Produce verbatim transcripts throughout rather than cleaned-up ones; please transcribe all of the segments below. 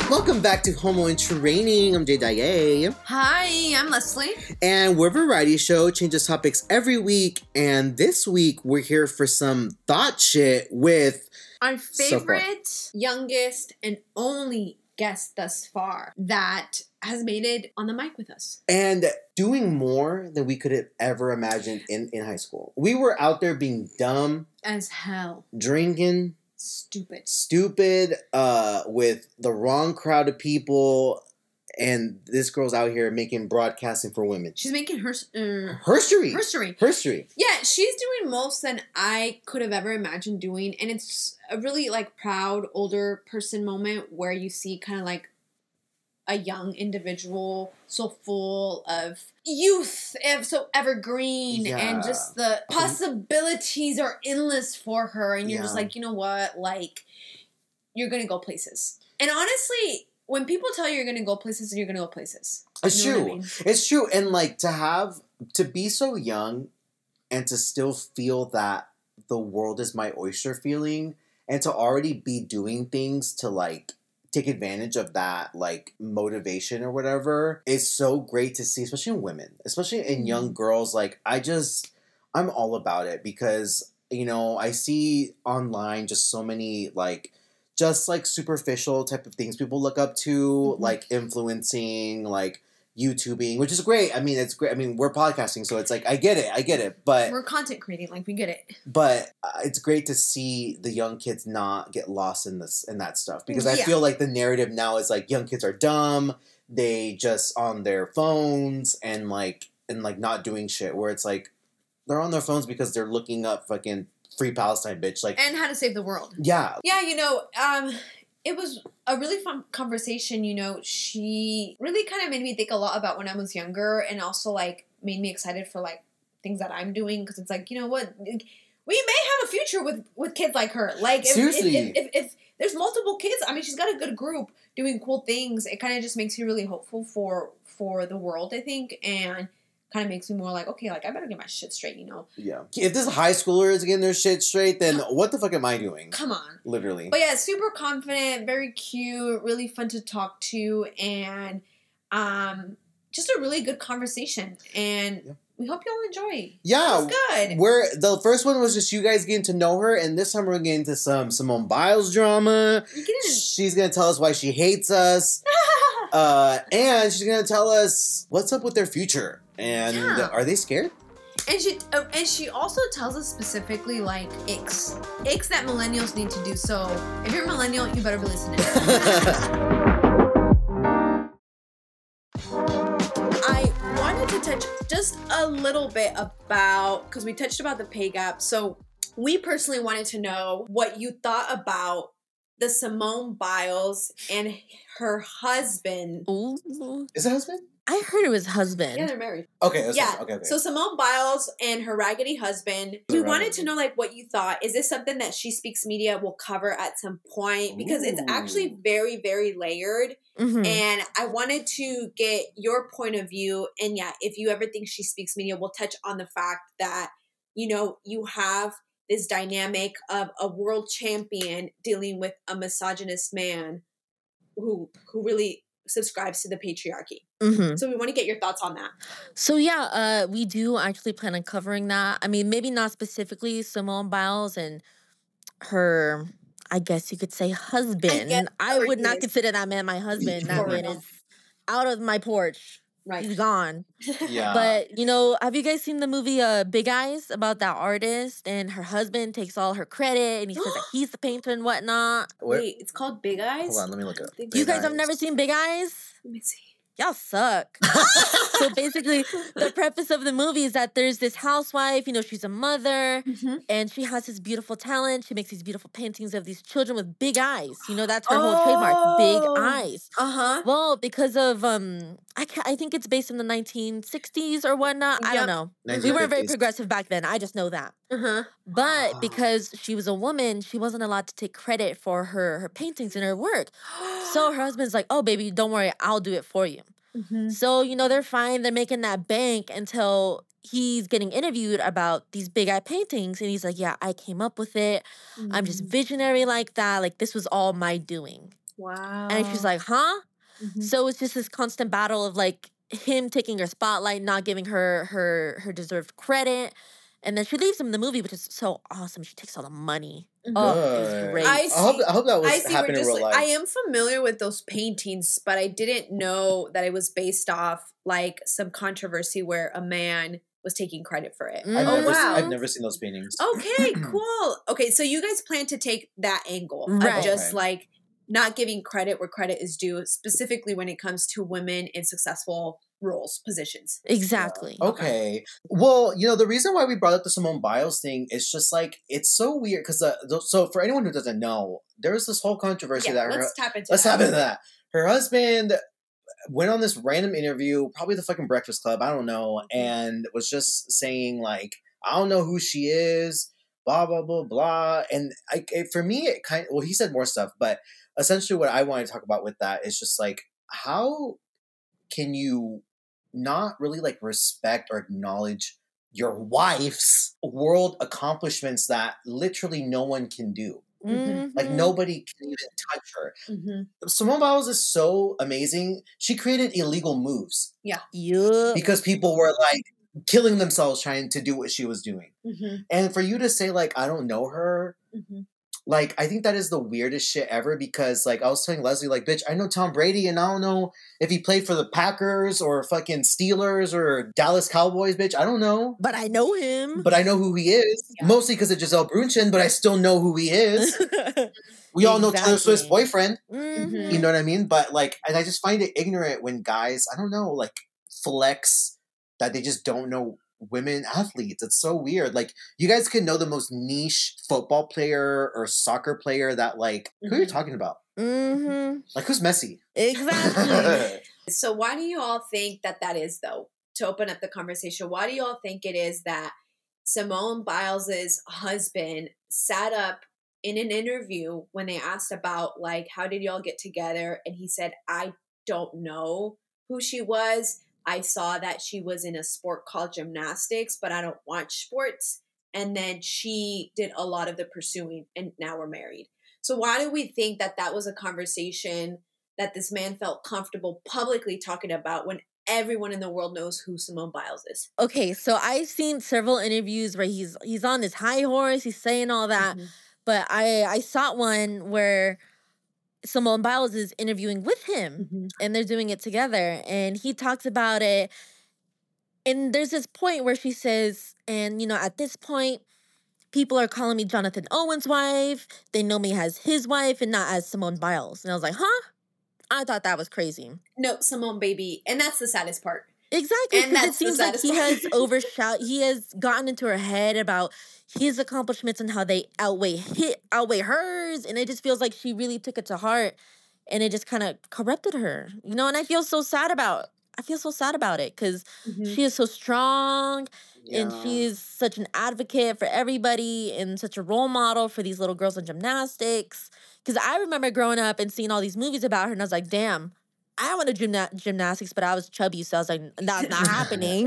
Welcome back to Homo in Training. I'm Jay Daye. Hi, I'm Leslie. And we're a variety show, changes topics every week. And this week, we're here for some thought shit with our favorite, youngest, and only guest thus far that has made it on the mic with us. And doing more than we could have ever imagined in, in high school. We were out there being dumb. As hell. Drinking. Stupid. Stupid, uh, with the wrong crowd of people, and this girl's out here making broadcasting for women. She's making her uh, herstory. Herstory. Herstory. Yeah, she's doing most than I could have ever imagined doing, and it's a really like proud older person moment where you see kind of like a young individual so full of youth, so evergreen, yeah. And just the possibilities are endless for her. And you're yeah. just like, you know what? Like, you're going to go places. And honestly, when people tell you you're going to go places, you're going to go places. It's you know true. I mean? It's true. And like to have, to be so young and to still feel that the world is my oyster feeling and to already be doing things to like, take advantage of that like motivation or whatever is so great to see, especially in women, especially in young girls. Like I just, I'm all about it because, you know, I see online just so many like, just like superficial type of things people look up to, mm-hmm. like influencing, like YouTubing, which is great. I mean, it's great. I mean, we're podcasting, so it's like, I get it. I get it. But we're content creating. Like, we get it. But uh, it's great to see the young kids not get lost in this, in that stuff. Because I yeah. feel like the narrative now is like, young kids are dumb. They just on their phones and like, and like not doing shit. Where it's like, they're on their phones because they're looking up fucking Free Palestine, bitch. Like, and how to save the world. Yeah. Yeah, you know, um... it was a really fun conversation, you know. She really kind of made me think a lot about when I was younger and also, like, made me excited for, like, things that I'm doing. Because it's like, you know what? We may have a future with, with kids like her. Like, if, seriously. If, if, if, if there's multiple kids, I mean, she's got a good group doing cool things. It kind of just makes you really hopeful for, for the world, I think. And kind of makes me more like, okay, like, I better get my shit straight, you know? Yeah. If this high schooler is getting their shit straight, then what the fuck am I doing? Come on. Literally. But yeah, super confident, very cute, really fun to talk to, and um, just a really good conversation. And yeah. we hope y'all enjoy. Yeah. It was good. We're, the first one was just you guys getting to know her, and this time we're getting into some Simone Biles drama. She's going to tell us why she hates us. uh, and she's going to tell us what's up with their future. And yeah. are they scared? And she uh, and she also tells us specifically, like, icks. Icks that millennials need to do. So, if you're a millennial, you better be listening. I wanted to touch just a little bit about, because we touched about the pay gap. So, we personally wanted to know what you thought about the Simone Biles and her husband. Ooh. Is it husband? I heard it was husband. Yeah, they're married. Okay, that's yeah. Okay, okay. So Simone Biles and her raggedy husband. We wanted to know, like, what you thought. Is this something that She Speaks Media will cover at some point? Because Ooh. It's actually very, very layered. Mm-hmm. And I wanted to get your point of view. And yeah, if you ever think She Speaks Media, we'll touch on the fact that, you know, you have this dynamic of a world champion dealing with a misogynist man who who really subscribes to the patriarchy. Mm-hmm. So we want to get your thoughts on that. So yeah, uh, we do actually plan on covering that. I mean, maybe not specifically Simone Biles and her, I guess you could say, husband. I, I would not consider that man my husband. That man is out of my porch. Right. He's gone. Yeah. But, you know, have you guys seen the movie uh, Big Eyes about that artist and her husband takes all her credit and he says that he's the painter and whatnot? Wait, it's called Big Eyes? Hold on, let me look it up. You guys have never seen Big Eyes? Let me see. Y'all suck. So basically, the preface of the movie is that there's this housewife, you know, she's a mother, mm-hmm. and she has this beautiful talent. She makes these beautiful paintings of these children with big eyes. You know, that's her oh. whole trademark, big eyes. Uh-huh. Well, because of, um, I, ca- I think it's based in the nineteen sixties or whatnot. Yep. I don't know. nineteen fifties. We weren't very progressive back then. I just know that. Uh-huh. But because she was a woman, she wasn't allowed to take credit for her, her paintings and her work. So her husband's like, oh, baby, don't worry. I'll do it for you. Mm-hmm. So, you know, they're fine. They're making that bank until he's getting interviewed about these big eye paintings. And he's like, yeah, I came up with it. Mm-hmm. I'm just visionary like that. Like, this was all my doing. Wow. And she's like, huh? Mm-hmm. So it's just this constant battle of like him taking her spotlight, not giving her her her deserved credit. And then she leaves him in the movie, which is so awesome. She takes all the money. Good. Oh, it was great. I, see, I, hope, I hope that was happening in real like, life. I am familiar with those paintings, but I didn't know that it was based off like some controversy where a man was taking credit for it. I've oh, never, wow. I've never seen those paintings. Okay, cool. Okay, so you guys plan to take that angle right. of just okay. like not giving credit where credit is due, specifically when it comes to women in successful roles, positions. Exactly. Yeah. Okay. Well, you know, the reason why we brought up the Simone Biles thing is just like, it's so weird because, uh, so for anyone who doesn't know, there's this whole controversy yeah, that let's her, tap into let's that. tap into that. Her husband went on this random interview, probably the fucking Breakfast Club, I don't know, and was just saying like, I don't know who she is, blah, blah, blah, blah. And I, it, for me, it kind of, well, he said more stuff, but essentially what I want to talk about with that is just like, how can you not really like respect or acknowledge your wife's world accomplishments that literally no one can do? Mm-hmm. Like nobody can even touch her. Mm-hmm. Simone Biles is so amazing. She created illegal moves. Yeah. Yeah. Because people were like killing themselves trying to do what she was doing. Mm-hmm. And for you to say like, I don't know her, mm-hmm. like, I think that is the weirdest shit ever because, like, I was telling Leslie, like, bitch, I know Tom Brady and I don't know if he played for the Packers or fucking Steelers or Dallas Cowboys, bitch. I don't know. But I know him. But I know who he is. Yeah. Mostly because of Gisele Bündchen, but I still know who he is. We all know Taylor Swift's boyfriend. Mm-hmm. You know what I mean? But, like, and I just find it ignorant when guys, I don't know, like, flex that they just don't know women athletes. It's so weird. Like, you guys can know the most niche football player or soccer player that, like, mm-hmm. who are you talking about? Mm-hmm. Like, who's Messi? Exactly. So why do you all think that that is, though? To open up the conversation, why do you all think it is that Simone Biles' husband sat up in an interview when they asked about, like, how did y'all get together? And he said, I don't know who she was. I saw that she was in a sport called gymnastics, but I don't watch sports. And then she did a lot of the pursuing, and now we're married. So why do we think that that was a conversation that this man felt comfortable publicly talking about when everyone in the world knows who Simone Biles is? Okay, so I've seen several interviews where he's he's on this high horse, he's saying all that, mm-hmm. but I, I saw one where Simone Biles is interviewing with him, mm-hmm. and they're doing it together, and he talks about it, and there's this point where she says, and, you know, at this point, people are calling me Jonathan Owen's wife, they know me as his wife, and not as Simone Biles, and I was like, huh? I thought that was crazy. No, Simone, baby, and that's the saddest part. Exactly, because it seems like he has overshot. He has gotten into her head about his accomplishments and how they outweigh hit outweigh hers, and it just feels like she really took it to heart, and it just kind of corrupted her, you know. And I feel so sad about. I feel so sad about it because mm-hmm. she is so strong, yeah. and she is such an advocate for everybody and such a role model for these little girls in gymnastics. Because I remember growing up and seeing all these movies about her, and I was like, damn. I went to gymna- gymnastics, but I was chubby, so I was like, that's not happening.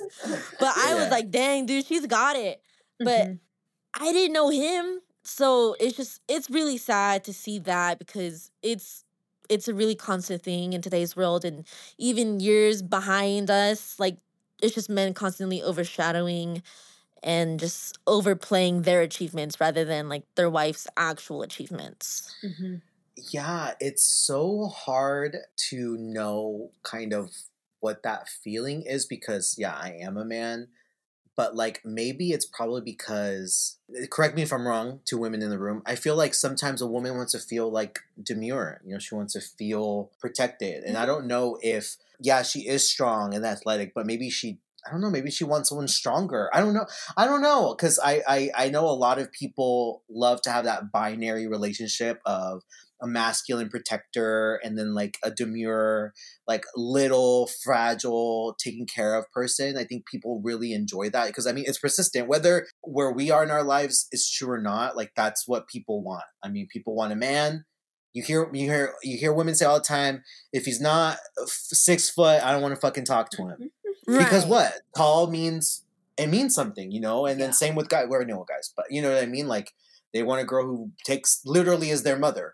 But I yeah. was like, dang, dude, she's got it. But mm-hmm. I didn't know him, so it's just, it's really sad to see that because it's, it's a really constant thing in today's world, and even years behind us, like, it's just men constantly overshadowing and just overplaying their achievements rather than, like, their wife's actual achievements. Mm-hmm. Yeah, it's so hard to know kind of what that feeling is because, yeah, I am a man. But, like, maybe it's probably because, correct me if I'm wrong, to women in the room, I feel like sometimes a woman wants to feel, like, demure. You know, she wants to feel protected. And I don't know if, yeah, she is strong and athletic, but maybe she, I don't know, maybe she wants someone stronger. I don't know. I don't know, because I, I, I know a lot of people love to have that binary relationship of a masculine protector and then like a demure, like little fragile taken care of person. I think people really enjoy that because I mean it's persistent whether where we are in our lives is true or not. Like that's what people want. I mean people want a man. You hear you hear you hear women say all the time, if he's not six foot, I don't want to fucking talk to him. Right. Because what? Tall means it means something, you know. And then yeah. same with guys. We're no guys, but you know what I mean. Like they want a girl who takes literally as their mother.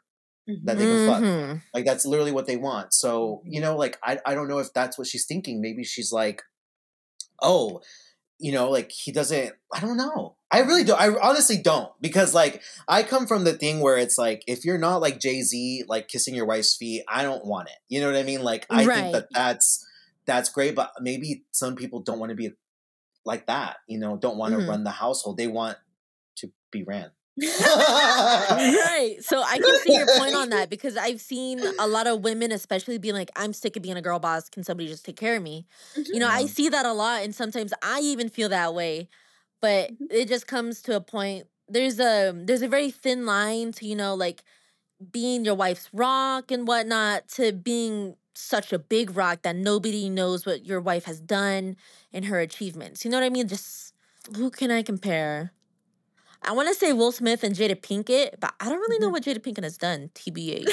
that they can mm-hmm. fuck. Like, that's literally what they want. So, you know, like, I, I don't know if that's what she's thinking. Maybe she's like, oh, you know, like, he doesn't, I don't know. I really don't. I honestly don't. Because, like, I come from the thing where it's like, if you're not like Jay-Z, like, kissing your wife's feet, I don't want it. You know what I mean? Like, I right. think that that's, that's great. But maybe some people don't want to be like that, you know, don't want to mm-hmm. run the household. They want to be ran. Right. So I can see your point on that, because I've seen a lot of women especially being like, I'm sick of being a girl boss. Can somebody just take care of me? Mm-hmm. You know, yeah. I see that a lot, and sometimes I even feel that way. But mm-hmm. it just comes to a point. There's a there's a very thin line to, you know, like being your wife's rock and whatnot, to being such a big rock that nobody knows what your wife has done and her achievements. You know what I mean? Just, who can I compare? I want to say Will Smith and Jada Pinkett, but I don't really know what Jada Pinkett has done, T B H.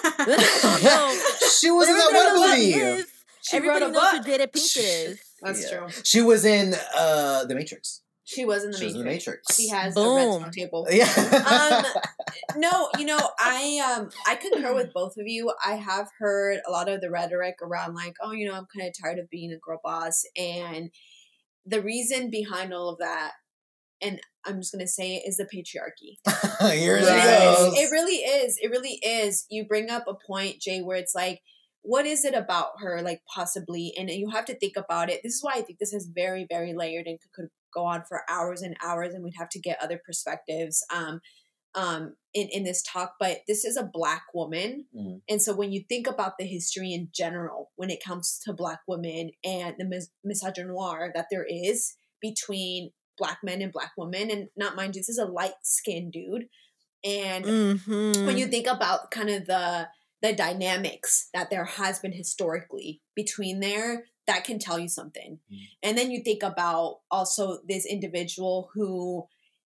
She was in that one movie. Is, she everybody wrote a knows book. who Jada Pinkett is. That's yeah. true. She was in uh, The Matrix. She was in The she Matrix. Was in The Matrix. She has Boom. a redstone table. Yeah. um, no, you know, I um, I concur with both of you. I have heard a lot of the rhetoric around like, oh, you know, I'm kind of tired of being a girl boss. And the reason behind all of that, and I'm just going to say it, is the patriarchy. Here it right? goes. It really is. It really is. You bring up a point, Jay, where it's like, what is it about her, like, possibly? And you have to think about it. This is why I think this is very, very layered and could go on for hours and hours, and we'd have to get other perspectives um, um, in, in this talk. But this is a Black woman. Mm-hmm. And so when you think about the history in general, when it comes to Black women and the mis- misogynoir that there is between Black men and Black women, and not mind you, this is a light-skinned dude. And mm-hmm. when you think about kind of the the dynamics that there has been historically between there, that can tell you something. Mm-hmm. And then you think about also this individual who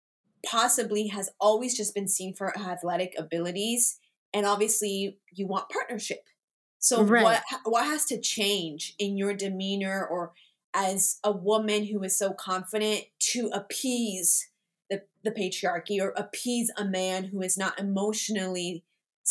possibly has always just been seen for athletic abilities, and obviously you want partnership. So right. what what has to change in your demeanor or as a woman who is so confident to appease the, the patriarchy, or appease a man who is not emotionally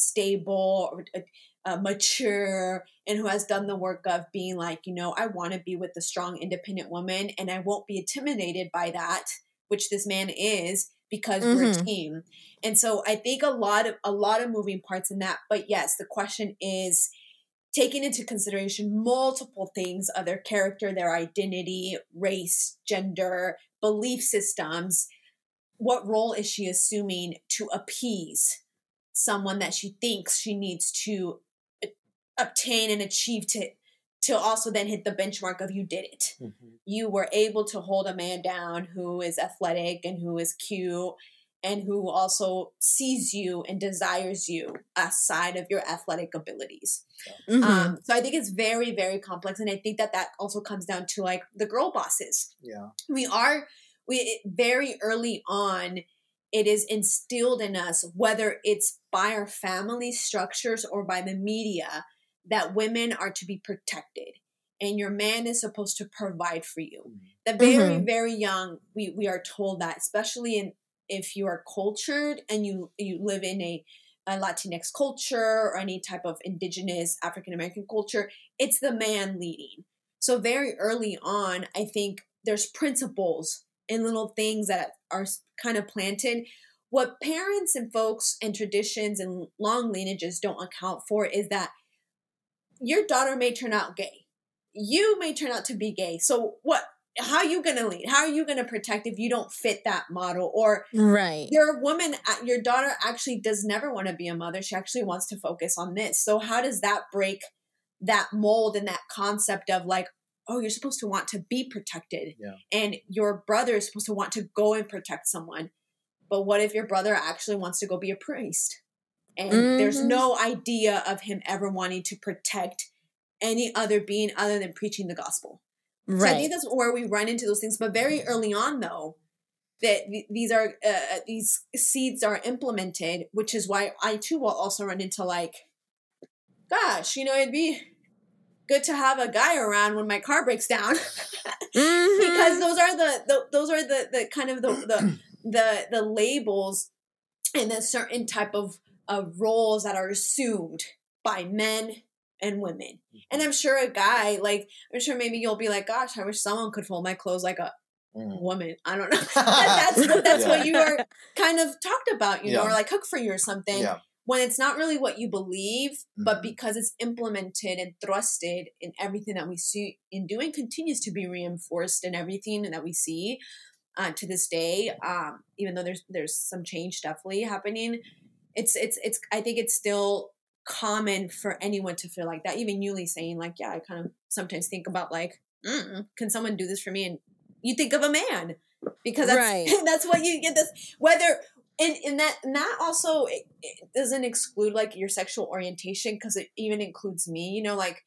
stable or uh, mature, and who has done the work of being like, you know, I want to be with the strong, independent woman, and I won't be intimidated by that, which this man is, because mm-hmm. we're a team. And so I think a lot of a lot of moving parts in that. But yes, the question is taking into consideration multiple things of their character, their identity, race, gender, belief systems. What role is she assuming to appease someone that she thinks she needs to obtain and achieve to to also then hit the benchmark of you did it. Mm-hmm. You were able to hold a man down who is athletic and who is cute and who also sees you and desires you aside of your athletic abilities. Mm-hmm. Um, so I think it's very, very complex. And I think that that also comes down to like the girl bosses. Yeah. We are, we very early on, it is instilled in us, whether it's by our family structures or by the media, that women are to be protected and your man is supposed to provide for you. Mm-hmm. That very, mm-hmm. very young, we, we are told that, especially in if you are cultured and you, you live in a, a Latinx culture or any type of indigenous African-American culture, it's the man leading. So very early on, I think there's principles and little things that are kind of planted. What parents and folks and traditions and long lineages don't account for is that your daughter may turn out gay. You may turn out to be gay. So what? How are you going to lead? How are you going to protect if you don't fit that model? Or right. your woman, your daughter actually does never want to be a mother. She actually wants to focus on this. So how does that break that mold and that concept of like, oh, you're supposed to want to be protected. Yeah. And your brother is supposed to want to go and protect someone. But what if your brother actually wants to go be a priest? And mm-hmm. there's no idea of him ever wanting to protect any other being other than preaching the gospel. Right. So I think that's where we run into those things. But very early on, though, that these are uh, these seeds are implemented, which is why I too will also run into like, gosh, you know, it'd be good to have a guy around when my car breaks down, mm-hmm. because those are the, the those are the the kind of the the the, the labels and a certain type of of roles that are assumed by men and women. And I'm sure a guy, like, I'm sure maybe you'll be like, gosh, I wish someone could fold my clothes like a mm. woman. I don't know. that's that's yeah. what you are kind of talked about, you yeah. know, or like cook for you or something. Yeah. When it's not really what you believe, mm-hmm. but because it's implemented and thrusted in everything that we see in doing, continues to be reinforced in everything that we see uh, to this day. Um, even though there's there's some change definitely happening, it's it's it's. I think it's still common for anyone to feel like that. Even Yuli saying like, yeah, I kind of sometimes think about like, mm, can someone do this for me? And you think of a man because that's right. that's what you get. This whether. And, and that and that also it, it doesn't exclude like your sexual orientation, because it even includes me, you know, like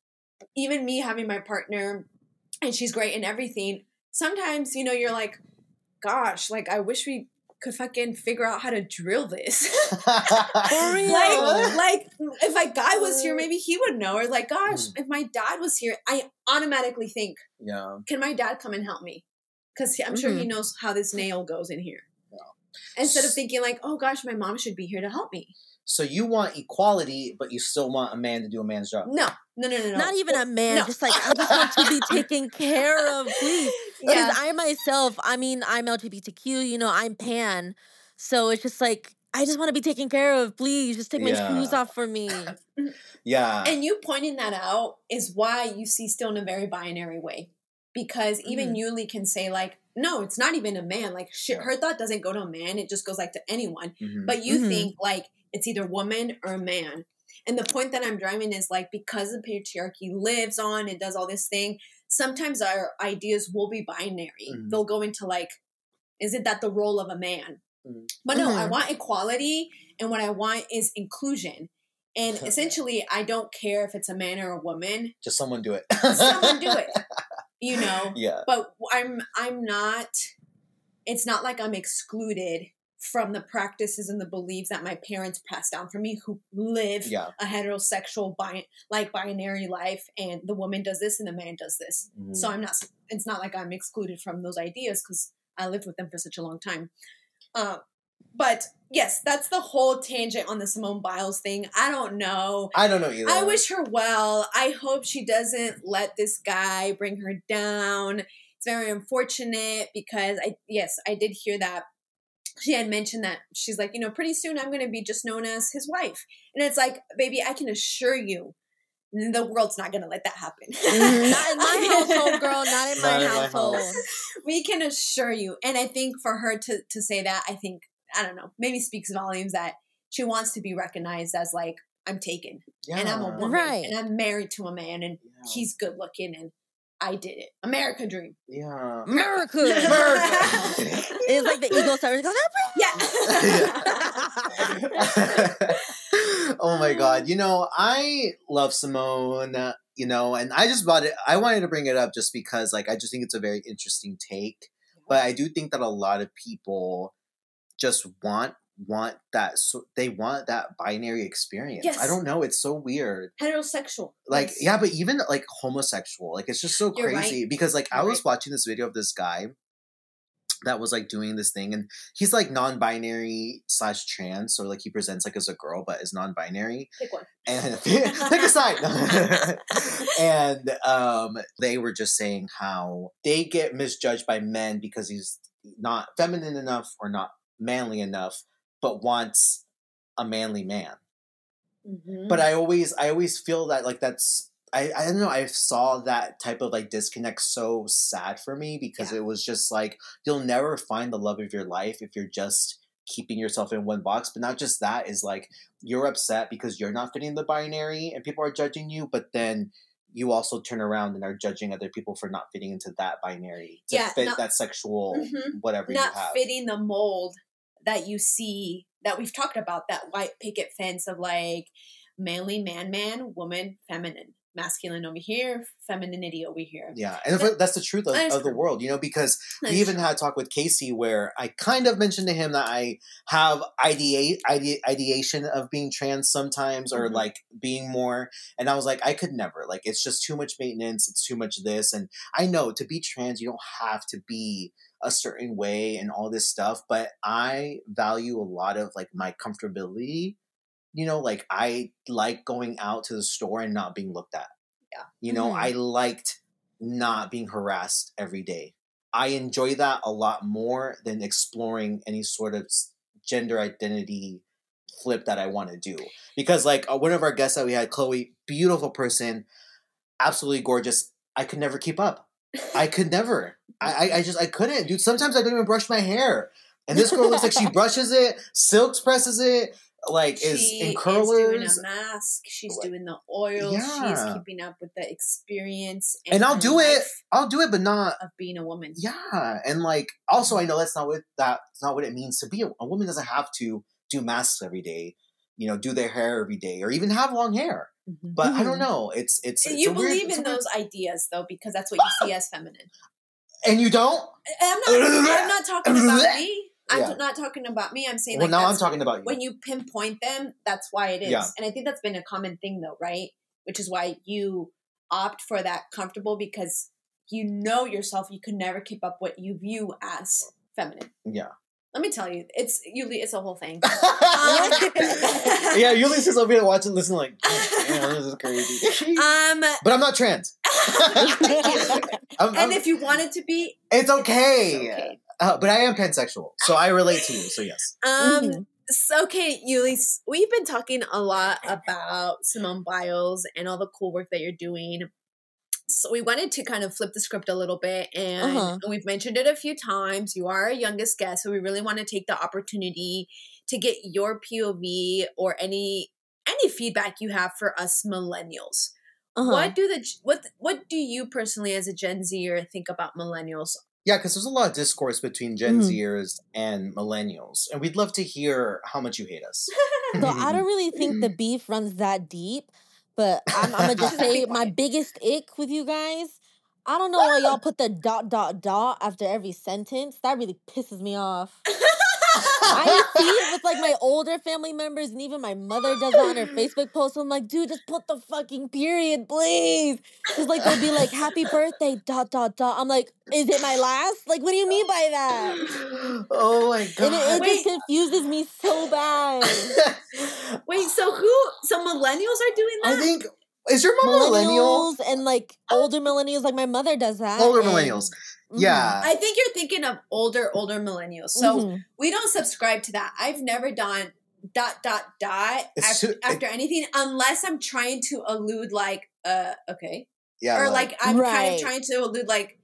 even me having my partner and she's great and everything. Sometimes, you know, you're like, gosh, like I wish we could fucking figure out how to drill this. For real. like, like if a guy was here, maybe he would know. Or like, gosh, mm. if my dad was here, I automatically think, yeah, can my dad come and help me? Because I'm mm-hmm. sure he knows how this nail goes in here. Instead of thinking like, oh gosh, my mom should be here to help me. So you want equality, but you still want a man to do a man's job. No, no, no, no, no. Not even a man. No. Just like, I just want to be taken care of, please. Because yeah. I myself, I mean, I'm L G B T Q, you know, I'm pan. So it's just like, I just want to be taken care of, please. Just take my yeah. shoes off for me. Yeah. And you pointing that out is why you see still in a very binary way. Because even mm. Yuli can say like, no, it's not even a man. Like shit, her thought doesn't go to a man. It just goes like to anyone. Mm-hmm. But you mm-hmm. think like it's either woman or a man. And the point that I'm driving is like, because the patriarchy lives on and does all this thing, sometimes our ideas will be binary. Mm-hmm. They'll go into like, is it that the role of a man? Mm-hmm. But no, mm-hmm. I want equality. And what I want is inclusion. And essentially, I don't care if it's a man or a woman. Just someone do it. Someone do it. You know, yeah. But I'm I'm not. It's not like I'm excluded from the practices and the beliefs that my parents passed down for me, who live yeah. a heterosexual bi- like binary life, and the woman does this and the man does this. Mm. So I'm not. It's not like I'm excluded from those ideas because I lived with them for such a long time. Uh, but yes, that's the whole tangent on the Simone Biles thing. I don't know. I don't know either. I wish her well. I hope she doesn't let this guy bring her down. It's very unfortunate because I, yes, I did hear that she had mentioned that she's like, you know, pretty soon I'm going to be just known as his wife. And it's like, baby, I can assure you, the world's not going to let that happen. Not in my household, girl. Not in my not household. In my we can assure you. And I think for her to, to say that, I think, I don't know, maybe speaks volumes that she wants to be recognized as like, I'm taken yeah. and I'm a woman right. and I'm married to a man and yeah. he's good looking and I did it. America dream. Yeah. America. America. It's like the eagle started going, yeah. Oh my God. You know, I love Simone, uh, you know, and I just brought it, I wanted to bring it up just because like, I just think it's a very interesting take, but I do think that a lot of people just want want that so they want that binary experience. Yes. I don't know, it's so weird. Heterosexual. Like yes. yeah, but even like homosexual. Like it's just so You're crazy right. because like You're I was right. watching this video of this guy that was like doing this thing and he's like non-binary slash trans, so like he presents like as a girl but is non-binary. Pick one. And pick a side. And um they were just saying how they get misjudged by men because he's not feminine enough or not manly enough, but wants a manly man. Mm-hmm. But I always, I always feel that like that's, I, I don't know, I saw that type of like disconnect so sad for me because yeah. it was just like, you'll never find the love of your life if you're just keeping yourself in one box. But not just that, is like, you're upset because you're not fitting the binary and people are judging you, but then you also turn around and are judging other people for not fitting into that binary to yeah, fit not, that sexual mm-hmm, whatever you have. Not fitting the mold that you see, that we've talked about, that white picket fence of like manly man, man, woman, feminine, masculine over here, femininity over here. Yeah, and but, that's the truth of, of the world, you know, because we even had a talk with Casey where I kind of mentioned to him that I have ideate, ide, ideation of being trans sometimes or mm-hmm. like being more, and I was like, I could never, like it's just too much maintenance, it's too much this, and I know to be trans you don't have to be a certain way and all this stuff, but I value a lot of like my comfortability you know, like I like going out to the store and not being looked at. Yeah. You know, Mhm. I liked not being harassed every day. I enjoy that a lot more than exploring any sort of s- gender identity flip that I want to do. Because like uh, one of our guests that we had, Chloe, beautiful person, absolutely gorgeous. I could never keep up. I could never. I, I, I just, I couldn't, dude. Sometimes I don't even brush my hair. And this girl looks like she brushes it, silks presses it, like is She in is curlers. doing a mask. She's Like, doing the oils. She's yeah. keeping up with the experience And I'll her do it. life I'll do it, but not. of being a woman. Yeah, and like also, I know that's not what that's not what it means to be a, a woman. Doesn't have to do masks every day, you know, do their hair every day, or even have long hair. Mhm. But I don't Mhm. know. It's it's, it's You a weird- believe it's a in weird- those ideas though, because that's what you see as feminine. and you don't. I'm not. I'm not talking about me. I'm Yeah. not talking about me. I'm saying Well, like now I'm that's- talking about you. when you pinpoint them, that's why it is. Yeah. And I think that's been a common thing though, right? Which is why you opt for that comfortable, because you know yourself, you can never keep up what you view as feminine. Yeah. Let me tell you, it's Yuli, it's a whole thing. Yeah, Yuli says I'll be watching, listen, like, oh, damn, this is crazy. um, But I'm not trans. I'm, and I'm- if you wanted to be, it's okay. it's okay. Uh, but I am pansexual, so I relate to you. So yes. Um, Mhm. so okay, Yuli, we've been talking a lot about Simone Biles and all the cool work that you're doing. So we wanted to kind of flip the script a little bit, and Uh-huh. we've mentioned it a few times. You are our youngest guest, so we really want to take the opportunity to get your P O V or any any feedback you have for us millennials. Uh-huh. What do the what what do you personally as a Gen Zer think about millennials? Yeah, because there's a lot of discourse between Gen Mhm. Zers and millennials, and we'd love to hear how much you hate us. So I don't really think the beef runs that deep, but I'm, I'm gonna just say my biggest ick with you guys. I don't know why y'all put the dot dot dot after every sentence. That really pisses me off. I see it with like my older family members, and even my mother does that on her Facebook post. I'm like, dude, just put the fucking period, please. Because like they'll be like, happy birthday, dot dot dot. I'm like, is it my last? Like, what do you mean by that? Oh my god! And it, it Wait. just confuses me so bad. Wait, so who? So millennials are doing that? I think is your mom a millennial? Millennials and like older millennials, like my mother does that. Older and- millennials. Mhm. Yeah. I think you're thinking of older, older millennials. So Mhm. we don't subscribe to that. I've never done dot dot dot It's after, too- after anything unless I'm trying to allude like uh okay yeah. or like, I'm kind Right. of trying to allude like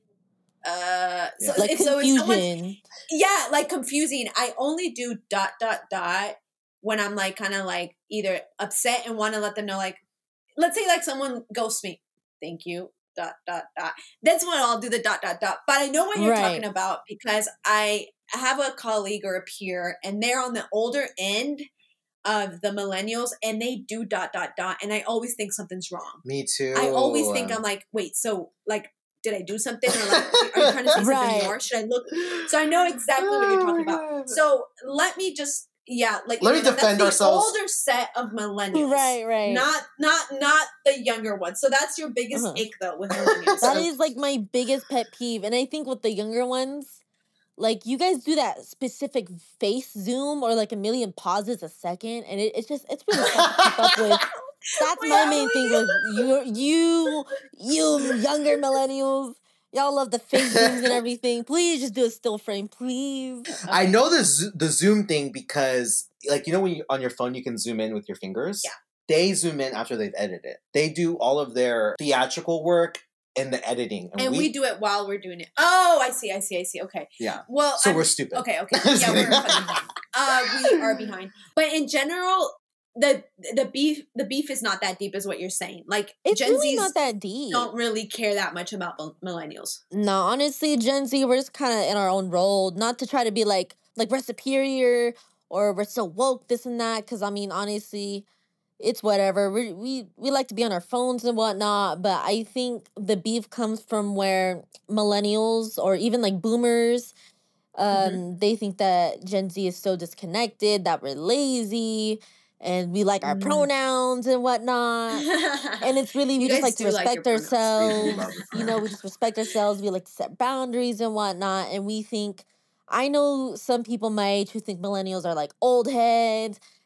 uh so, Yeah. like if, so if someone confusion. yeah like confusing. I only do dot dot dot when I'm like kind of like either upset and want to let them know, like let's say like someone ghosts me, thank you dot dot dot. That's when I'll do the dot dot dot. But I know what you're Right. talking about because I have a colleague or a peer, and they're on the older end of the millennials, and they do dot dot dot, and I always think something's wrong. Me too. I always think I'm like, wait, so like, did I do something, or like, are you trying to say Right. something more? Should I look? So I know exactly what you're talking Oh my about. God. So let me just. Yeah, like Let me you know, that's defend the ourselves. older set of millennials, Right, right. Not, not, not the younger ones. So that's your biggest Uh-huh. ick though with millennials. That is like my biggest pet peeve. And I think with the younger ones, like you guys do that specific face zoom or like a million pauses a second, and it, it's just it's really tough to keep up with. That's Wait, my how main are thing you? with you, you, you younger millennials. Y'all love the face zooms and everything. Please just do a still frame, please. I know the zo- the zoom thing because, like, you know, when you on your phone you can zoom in with your fingers. Yeah. They zoom in after they've edited it. They do all of their theatrical work in the editing, And we, do it while we're doing it. Oh, I see, I see, I see. Okay. Yeah. Well, So I'm- we're stupid. Okay, okay. Yeah, we're behind. Uh, we are behind. But in general, the the beef the beef is not that deep, is what you're saying. Like It's Gen really Z's not that deep. don't really care that much about mil- millennials. No, honestly, Gen Z, we're just kind of in our own role. Not to try to be like, like we're superior or we're so woke, this and that. Because I mean, honestly, it's whatever. We we we like to be on our phones and whatnot. But I think the beef comes from where millennials or even like boomers, um, Mhm. they think that Gen Z is so disconnected, that we're lazy, and we like our Mm. pronouns and whatnot. And it's really, we You just guys like to do like your respect pronouns. ourselves. Love your You know, we just respect ourselves. We like to set boundaries and whatnot. And we think, I know some people my age who think millennials are like old heads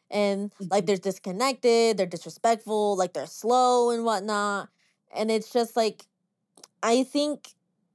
And like they're disconnected, they're disrespectful, like they're slow and whatnot. And it's just like, I think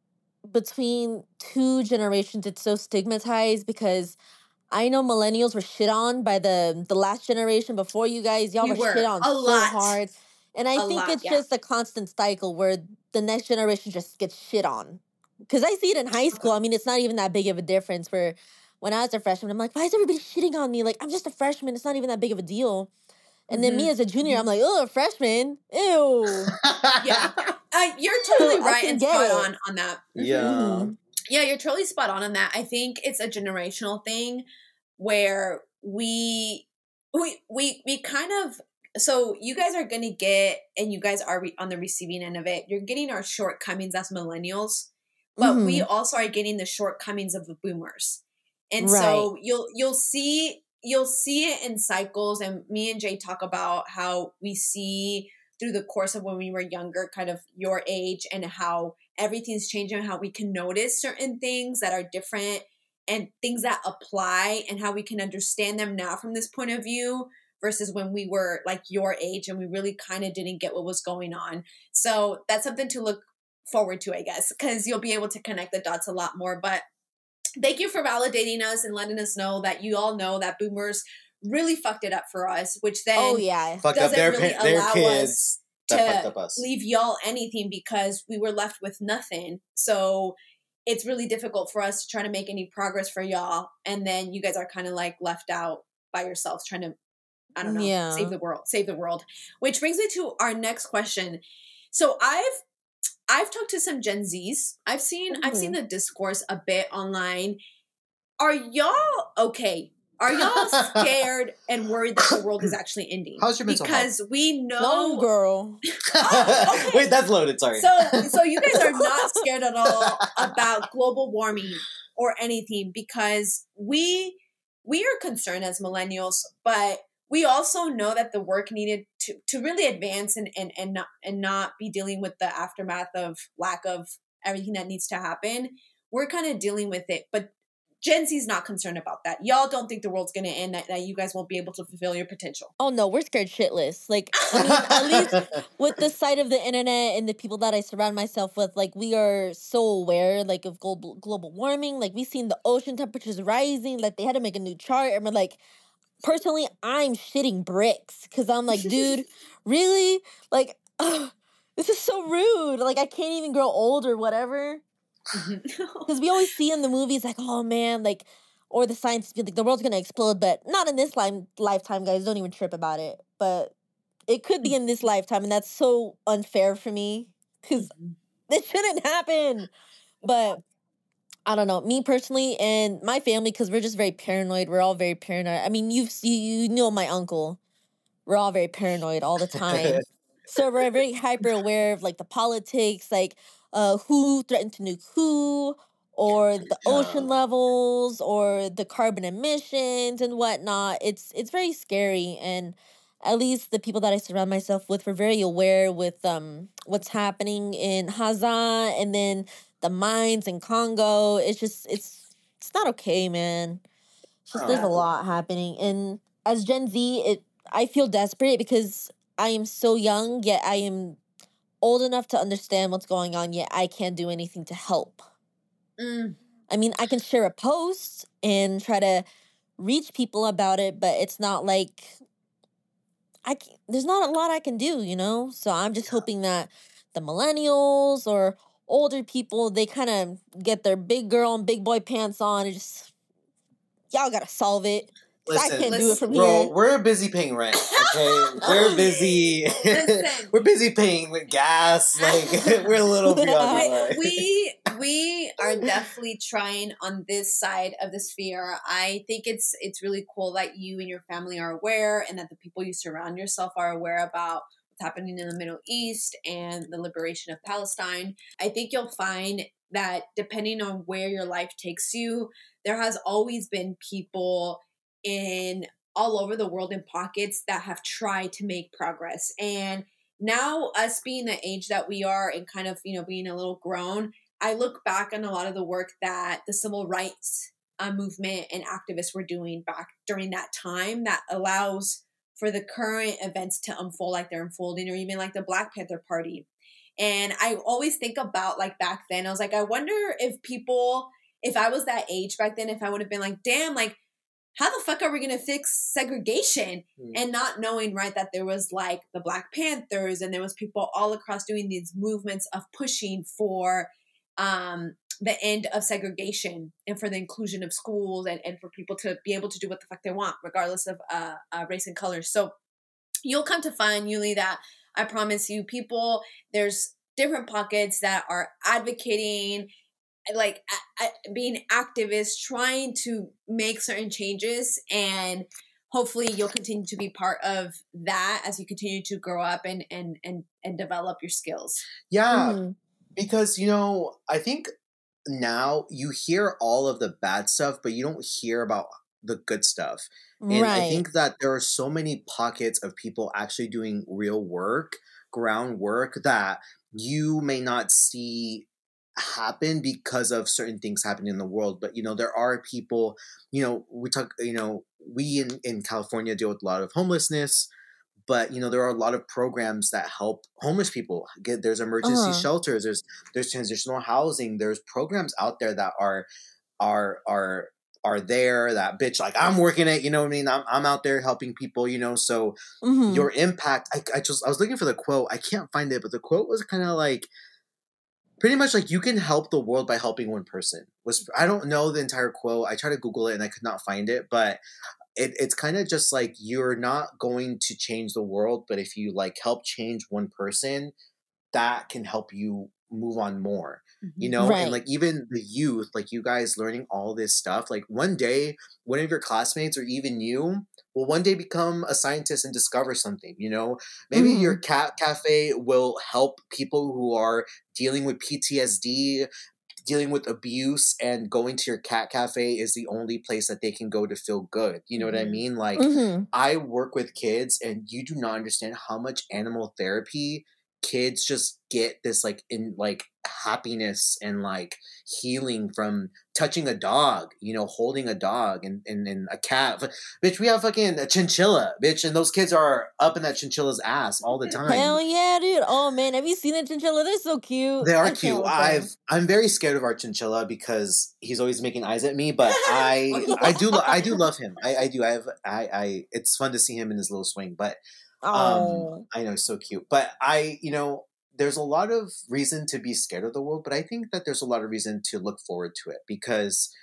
between two generations, it's so stigmatized because I know millennials were shit on by the the last generation before you guys. Y'all We were, were. shit on A so lot. hard. And I A think lot, it's yeah. just a constant cycle where the next generation just gets shit on. Because I see it in high school. I mean, it's not even that big of a difference where when I was a freshman, I'm like, why is everybody shitting on me? Like, I'm just a freshman. It's not even that big of a deal. And then Mhm. me as a junior, I'm like, oh, a freshman? Ew. Yeah. Uh, you're totally So I right can and get spot it. on on that. Yeah. Mhm. Yeah, you're totally spot on on that. I think it's a generational thing where we we we we kind of so you guys are going to get, and you guys are re- on the receiving end of it. You're getting our shortcomings as millennials, but we Mhm. also are getting the shortcomings of the boomers. And Right. so you'll you'll see you'll see it in cycles, and me and Jay talk about how we see through the course of when we were younger, kind of your age, and how everything's changing, how we can notice certain things that are different and things that apply, and how we can understand them now from this point of view versus when we were like your age and we really kind of didn't get what was going on. So that's something to look forward to, I guess, because you'll be able to connect the dots a lot more. But thank you for validating us and letting us know that you all know that boomers really fucked it up for us, which then Oh, yeah. Fucked up doesn't their, really pa- their allow kids us that fucked to up us. leave y'all anything because we were left with nothing. So it's really difficult for us to try to make any progress for y'all. And then you guys are kind of like left out by yourselves trying to, I don't know, Yeah. save the world, save the world. Which brings me to our next question. So I've I've talked to some Gen Zs. I've seen I've seen the discourse a bit online. Are y'all okay? Are y'all scared and worried that the world is actually ending? How's your mental because health? we know No, girl. Oh, okay. Wait, that's loaded. Sorry. So, so you guys are not scared at all about global warming or anything because we we are concerned as millennials, but we also know that the work needed to, to really advance and, and, and not and not be dealing with the aftermath of lack of everything that needs to happen. We're kind of dealing with it, but Gen Z's not concerned about that. Y'all don't think the world's going to end, that, that you guys won't be able to fulfill your potential. Oh, no, we're scared shitless. Like, I mean, at least with the side of the internet and the people that I surround myself with, like, we are so aware, like, of global global warming. Like, we've seen the ocean temperatures rising. Like, they had to make a new chart. And we're like, personally, I'm shitting bricks. Because I'm like, dude, really? Like, ugh, this is so rude. Like, I can't even grow old or whatever. Because we always see in the movies, like, oh, man, like, or the science, like, the world's going to explode, but not in this li- lifetime, guys. Don't even trip about it. But it could be in this lifetime, and that's so unfair for me, because this shouldn't happen. But I don't know. Me personally and my family, because we're just very paranoid. We're all very paranoid. I mean, you've you, you know my uncle. We're all very paranoid all the time. So we're very hyper aware of, like, the politics, like, uh, who threatened to nuke who, or the Yeah. ocean levels, or the carbon emissions and whatnot. It's it's very scary, and at least the people that I surround myself with were very aware with um what's happening in Hazan and then the mines in Congo. It's just it's it's not okay, man. It's just there's a Oh. lot happening, and as Gen Z, it I feel desperate because I am so young, yet I am old enough to understand what's going on, yet I can't do anything to help. Mm. I mean, I can share a post and try to reach people about it, but it's not like I can, there's not a lot I can do, you know? So I'm just hoping that the millennials or older people, they kind of get their big girl and big boy pants on and just, y'all gotta solve it. 'Cause I Listen, can't do it from bro, here. we're busy paying rent, okay? We're busy. Listen. We're busy paying with gas. Like, we're a little beyond we, that. we we are definitely trying on this side of the sphere. I think it's it's really cool that you and your family are aware, and that the people you surround yourself are aware about what's happening in the Middle East and the liberation of Palestine. I think you'll find that depending on where your life takes you, there has always been people in all over the world in pockets that have tried to make progress. And now, us being the age that we are and kind of, you know, being a little grown, I look back on a lot of the work that the civil rights uh, movement and activists were doing back during that time that allows for the current events to unfold like they're unfolding, or even like the Black Panther Party. And I always think about like back then, I was like, I wonder if people, if I was that age back then, if I would have been like, damn, like, how the fuck are we going to fix segregation? Mm. And not knowing, right, that there was like the Black Panthers and there was people all across doing these movements of pushing for um, the end of segregation and for the inclusion of schools and, and for people to be able to do what the fuck they want, regardless of uh, uh, race and color. So you'll come to find, Yuli, that I promise you, people, there's different pockets that are advocating, like a, a, being activists, trying to make certain changes, and hopefully you'll continue to be part of that as you continue to grow up and and and, and develop your skills. Yeah, mm-hmm. Because, you know, I think now you hear all of the bad stuff, but you don't hear about the good stuff. And right. I think that there are so many pockets of people actually doing real work, groundwork, that you may not see happen because of certain things happening in the world. But, you know, there are people, you know, we talk, you know, we in, in California deal with a lot of homelessness, but, you know, there are a lot of programs that help homeless people get, there's emergency uh-huh. shelters, there's, there's transitional housing, there's programs out there that are, are, are, are there that, bitch, like, I'm working it, you know what I mean? I'm, I'm out there helping people, you know, so mm-hmm. your impact, I, I just, I was looking for the quote, I can't find it, but the quote was kind of like, pretty much like, you can help the world by helping one person. Was I don't know the entire quote. I tried to Google it and I could not find it, but it, it's kind of just like, you're not going to change the world, but if you like help change one person, that can help you move on more, you know? Right. And like, even the youth, like you guys learning all this stuff, like one day, one of your classmates or even you will one day become a scientist and discover something, you know? Maybe mm-hmm. your cat cafe will help people who are dealing with P T S D, dealing with abuse, and going to your cat cafe is the only place that they can go to feel good. You know mm-hmm. what I mean? Like, mm-hmm. I work with kids, and you do not understand how much animal therapy kids just get this like in like happiness and like healing from touching a dog, you know, holding a dog and, and, and a cat. Bitch, we have fucking a chinchilla, bitch, and those kids are up in that chinchilla's ass all the time. Hell yeah, dude. Oh man, have you seen a chinchilla? They're so cute. They are I cute. I've I'm very scared of our chinchilla because he's always making eyes at me, but I I do lo- I do love him. I, I do. I have I I it's fun to see him in his little swing, but Oh. Um, I know, so cute. But I, you know, there's a lot of reason to be scared of the world, but I think that there's a lot of reason to look forward to it, because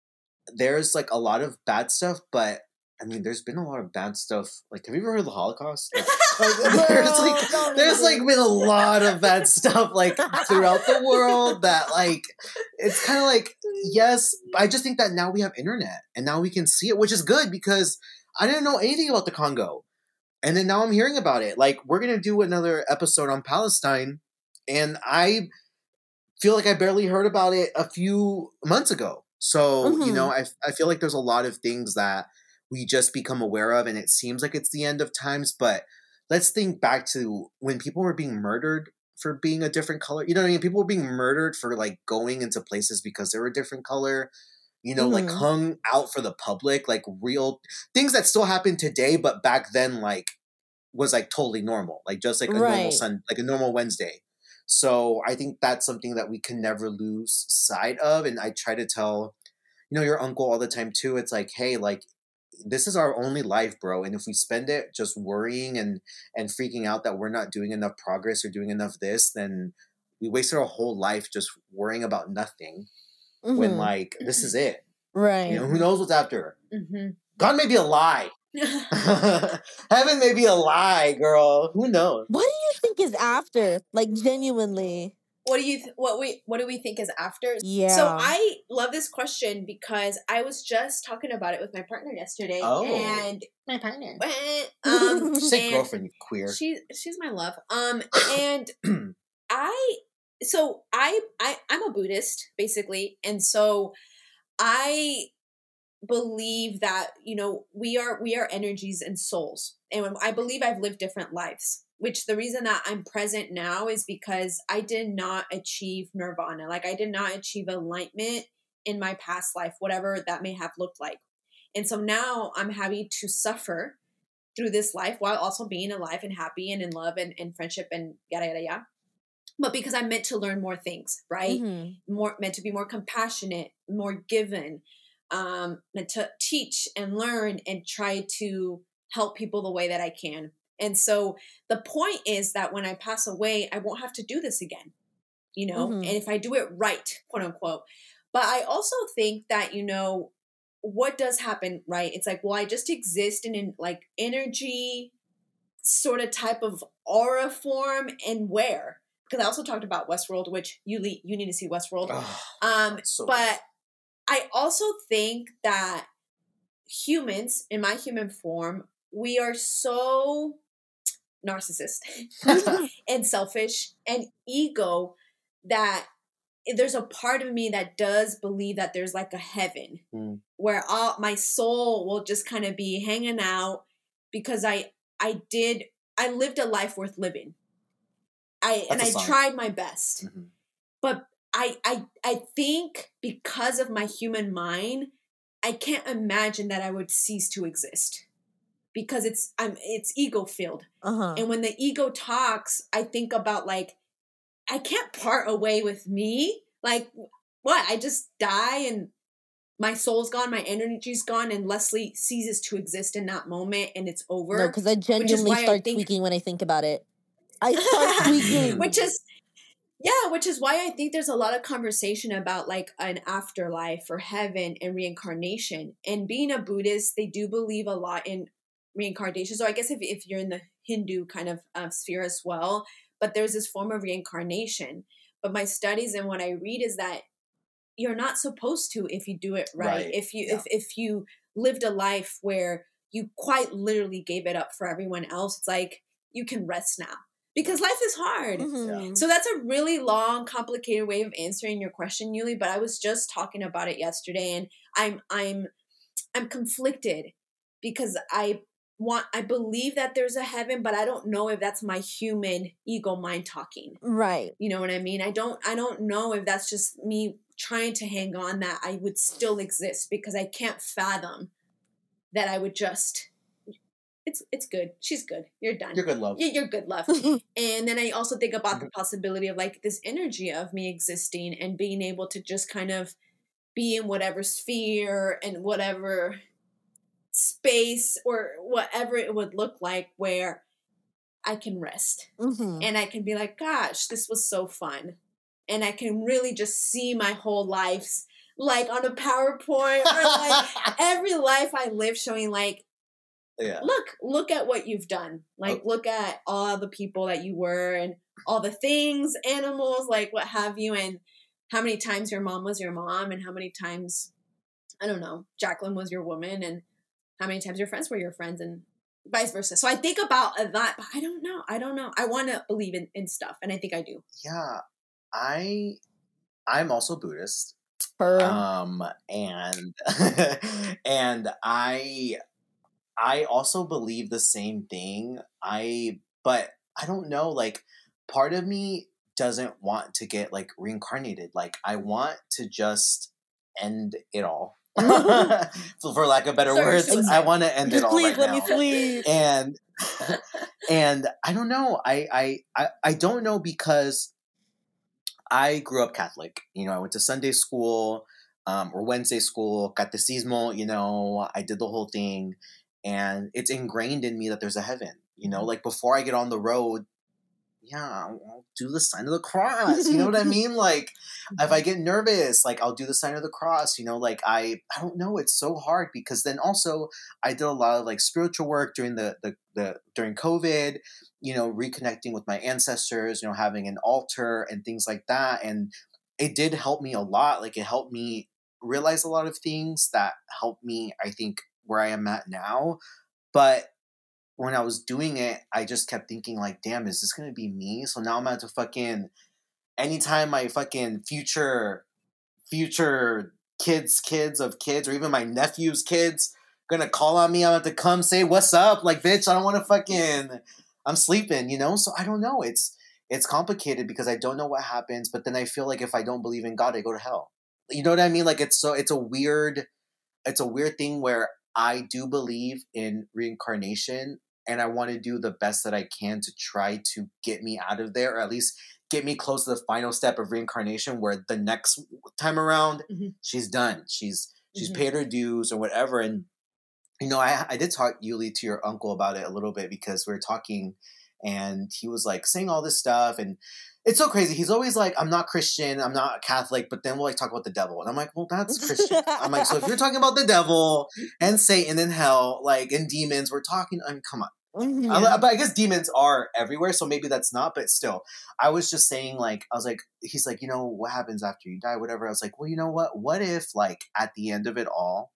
there's like a lot of bad stuff, but I mean, there's been a lot of bad stuff. Like, have you ever heard of the Holocaust? Like, like, there's like, there's like been a lot of bad stuff like throughout the world that like, it's kind of like, yes, I just think that now we have internet and now we can see it, which is good, because I didn't know anything about the Congo. And then now I'm hearing about it. Like, we're going to do another episode on Palestine, and I feel like I barely heard about it a few months ago. So, mm-hmm. you know, I, I feel like there's a lot of things that we just become aware of, and it seems like it's the end of times. But let's think back to when people were being murdered for being a different color. You know what I mean? People were being murdered for, like, going into places because they were a different color. You know, mm-hmm. like hung out for the public, like real things that still happen today, but back then, like, was like totally normal, like just like a right. normal sun, like a normal Wednesday. So I think that's something that we can never lose sight of. And I try to tell, you know, your uncle all the time too. It's like, hey, like, this is our only life, bro. And if we spend it just worrying and and freaking out that we're not doing enough progress or doing enough this, then we wasted our whole life just worrying about nothing. Mm-hmm. When like this is it, right? You know, who knows what's after? Mm-hmm. God may be a lie. Heaven may be a lie, girl. Who knows? What do you think is after? Like, genuinely. What do you th- what we what do we think is after? Yeah. So I love this question because I was just talking about it with my partner yesterday. Oh, and my partner. Um, say girlfriend, you queer. She she's my love. Um, and I. So I, I, I'm a Buddhist, basically. And so I believe that, you know, we are, we are energies and souls. And I believe I've lived different lives, which the reason that I'm present now is because I did not achieve nirvana. Like, I did not achieve enlightenment in my past life, whatever that may have looked like. And so now I'm having to suffer through this life while also being alive and happy and in love and, and friendship and yada, yada, yada. But because I'm meant to learn more things, right? Mm-hmm. More meant to be more compassionate, more given, um, meant to teach and learn and try to help people the way that I can. And so the point is that when I pass away, I won't have to do this again, you know, mm-hmm. and if I do it right, quote unquote. But I also think that, you know, what does happen, right? It's like, well, I just exist in an like energy sort of type of aura form, and where? Because I also talked about Westworld, which you le- you need to see Westworld. Oh, um, so but nice. I also think that humans, in my human form, we are so narcissistic and selfish and ego that there's a part of me that does believe that there's like a heaven mm. where all my soul will just kind of be hanging out because I I did I lived a life worth living. I That's and I tried my best. Mm-hmm. But I I I think because of my human mind, I can't imagine that I would cease to exist. Because it's I'm it's ego filled. Uh-huh. And when the ego talks, I think about like I can't part away with me. Like, what? I just die and my soul's gone, my energy's gone, and Leslie ceases to exist in that moment and it's over. No, because I genuinely start I think, tweaking when I think about it. I start tweaking. Which is, yeah, which is why I think there's a lot of conversation about like an afterlife or heaven and reincarnation. And being a Buddhist, they do believe a lot in reincarnation. So I guess if, if you're in the Hindu kind of uh, sphere as well, but there's this form of reincarnation. But my studies and what I read is that you're not supposed to if you do it right. right. If you yeah. if if you lived a life where you quite literally gave it up for everyone else, it's like you can rest now because life is hard. Mm-hmm. Yeah. So that's a really long, complicated way of answering your question, Yuli. But I was just talking about it yesterday, and I'm I'm I'm conflicted because I. want I believe that there's a heaven, but I don't know if that's my human ego mind talking. Right. You know what I mean? I don't I don't know if that's just me trying to hang on that I would still exist because I can't fathom that I would just it's it's good. She's good. You're done. You're good, love. Yeah, you're good, love. And then I also think about the possibility of like this energy of me existing and being able to just kind of be in whatever sphere and whatever space or whatever it would look like where I can rest mm-hmm. and I can be like, gosh, this was so fun. And I can really just see my whole life's like on a PowerPoint or like every life I live showing like, yeah. look, look at what you've done. Like, oh. look at all the people that you were and all the things, animals, like what have you. And how many times your mom was your mom and how many times, I don't know, Jacqueline was your woman and how many times your friends were your friends and vice versa. So I think about that, but I don't know. I don't know. I want to believe in, in stuff, and I think I do. Yeah. I, I'm also Buddhist. Her. Um, and, and I, I also believe the same thing. I, but I don't know, like, part of me doesn't want to get, like, reincarnated. Like, I want to just end it all. So for lack of better Sorry, words, I want to end it all Please right let now. me sleep. And and I don't know. I, I I I don't know because I grew up Catholic. You know, I went to Sunday school um, or Wednesday school, catecismo. You know, I did the whole thing, and it's ingrained in me that there's a heaven. You know, like before I get on the road. Yeah, I'll, I'll do the sign of the cross. You know what I mean? Like, if I get nervous, like, I'll do the sign of the cross. You know, like, I, I don't know. It's so hard because then also I did a lot of, like, spiritual work during the, the, the during COVID, you know, reconnecting with my ancestors, you know, having an altar and things like that. And it did help me a lot. Like, it helped me realize a lot of things that helped me, I think, where I am at now. But when I was doing it, I just kept thinking like, damn, is this going to be me? So now I'm going to fucking, anytime my fucking future, future kids, kids of kids, or even my nephew's kids going to call on me, I'm going to have to come say, what's up? Like, bitch, I don't want to fucking, I'm sleeping, you know? So I don't know. It's, it's complicated because I don't know what happens. But then I feel like if I don't believe in God, I go to hell. you know what I mean? Like, it's so, it's a weird, it's a weird thing where I do believe in reincarnation and I want to do the best that I can to try to get me out of there, or at least get me close to the final step of reincarnation where the next time around, mm-hmm. she's done. She's, she's mm-hmm. paid her dues or whatever. And, you know, I, I did talk, Yuli, to your uncle about it a little bit because we were talking and he was like saying all this stuff and it's so crazy. He's always like, I'm not Christian, I'm not Catholic, but then we'll like talk about the devil. And I'm like, well, that's Christian. I'm like, so if you're talking about the devil and Satan and hell, like, and demons, we're talking, I mean, come on. Yeah. I, but I guess demons are everywhere, so maybe that's not, but still. I was just saying, like, I was like, he's like, you know, what happens after you die, whatever. I was like, well, you know what? What if, like, at the end of it all,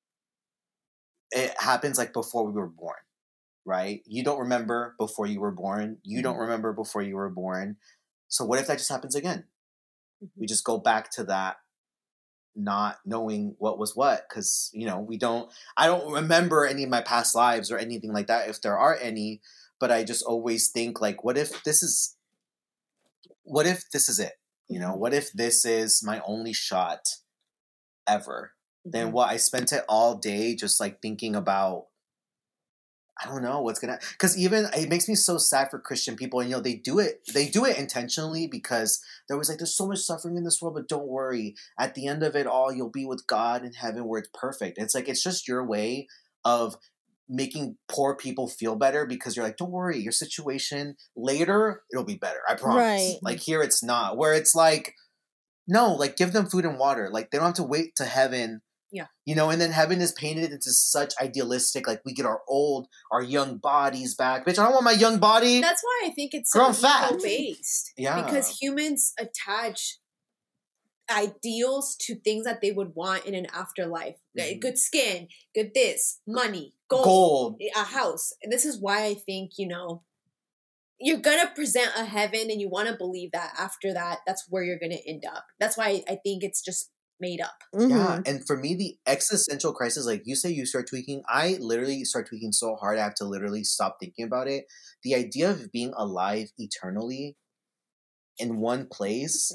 it happens, like, before we were born, right? You don't remember before you were born. You mm-hmm. don't remember before you were born. So what if that just happens again? Mm-hmm. We just go back to that not knowing what was what, because, you know, we don't, I don't remember any of my past lives or anything like that, if there are any, but I just always think, like, what if this is, what if this is it? You know, what if this is my only shot ever? Mm-hmm. Then what, I spent it all day just, like, thinking about, I don't know what's gonna, because even it makes me so sad for Christian people, and you know they do it, they do it intentionally because they're always like, there's so much suffering in this world, but don't worry, at the end of it all, you'll be with God in heaven where it's perfect. It's like, it's just your way of making poor people feel better because you're like, don't worry, your situation later, it'll be better, I promise. Right. Like here, it's not, where it's like, no, like give them food and water, like they don't have to wait to heaven. Yeah. You know, and then heaven is painted into such idealistic, like we get our old, our young bodies back. Bitch, I don't want my young body. That's why I think it's so ego-based. Yeah. Because humans attach ideals to things that they would want in an afterlife. Mm-hmm. Good skin, good this, money, gold, gold, a house. And this is why I think, you know, you're going to present a heaven and you want to believe that after that, that's where you're going to end up. That's why I think it's just made up. Mm-hmm. Yeah, and for me, the existential crisis, like you say, you start tweaking. I literally start tweaking so hard, I have to literally stop thinking about it. The idea of being alive eternally in one place,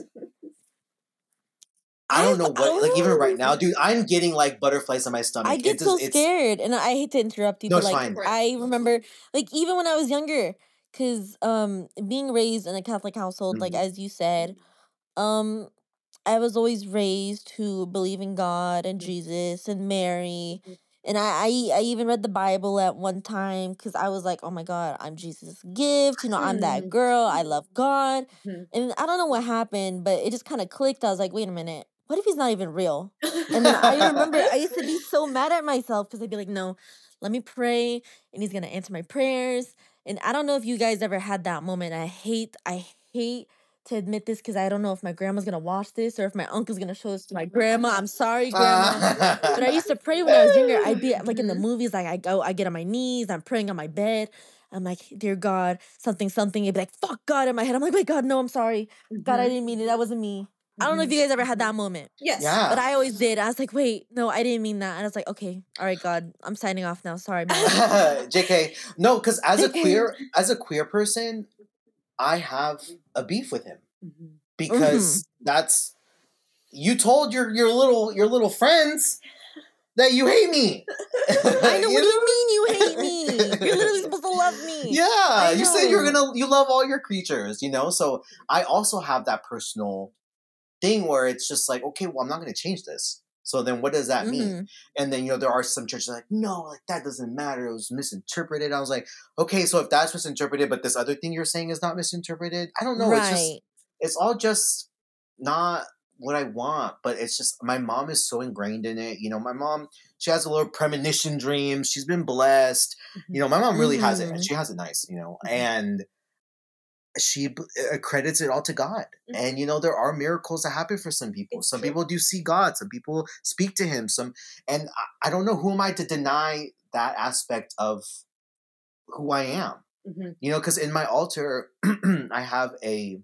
I don't know what, like even right now, dude, I'm getting like butterflies in my stomach. I get so scared, and I hate to interrupt you, no, but like fine. I remember, like even when I was younger, because um, being raised in a Catholic household, mm-hmm. like as you said, um. I was always raised to believe in God and Jesus and Mary. And I, I, I even read the Bible at one time because I was like, oh my God, I'm Jesus' gift. You know, I'm that girl. I love God. Mm-hmm. And I don't know what happened, but it just kind of clicked. I was like, wait a minute. What if he's not even real? And then I remember I used to be so mad at myself because I'd be like, no, let me pray and he's going to answer my prayers. And I don't know if you guys ever had that moment. I hate, I hate to admit this because I don't know if my grandma's gonna watch this or if my uncle's gonna show this to my grandma. I'm sorry, grandma. But I used to pray when I was younger. I'd be like in the movies, like I go, I get on my knees, I'm praying on my bed. I'm like, dear God, something, something. It'd be like, fuck God in my head. I'm like, wait, God, no, I'm sorry. Mm-hmm. God, I didn't mean it. That wasn't me. Mm-hmm. I don't know if you guys ever had that moment. Yes. Yeah. But I always did. I was like, wait, no, I didn't mean that. And I was like, okay, all right, God, I'm signing off now. Sorry, man. J K. No, because as a queer, as a queer person, I have a beef with him. Mm-hmm. Because mm-hmm. that's, you told your your little your little friends that you hate me. I know. What do you mean you hate me? You're literally supposed to love me. Yeah, you said you're gonna you love all your creatures, you know. So I also have that personal thing where it's just like, okay, well, I'm not gonna change this. So then, what does that mm-hmm. mean? And then you know there are some churches like, no, like that doesn't matter. It was misinterpreted. I was like, okay, so if that's misinterpreted, but this other thing you're saying is not misinterpreted, I don't know. Right. It's just. It's all just not what I want, but it's just, my mom is so ingrained in it. You know, my mom, she has a little premonition dreams. She's been blessed. You know, my mom really mm-hmm. has it, and she has it nice, you know, mm-hmm. and she accredits it all to God. Mm-hmm. And, you know, there are miracles that happen for some people. It's some true. People do see God. Some people speak to him. Some, and I, I don't know, who am I to deny that aspect of who I am? Mm-hmm. You know, because in my altar, I have a,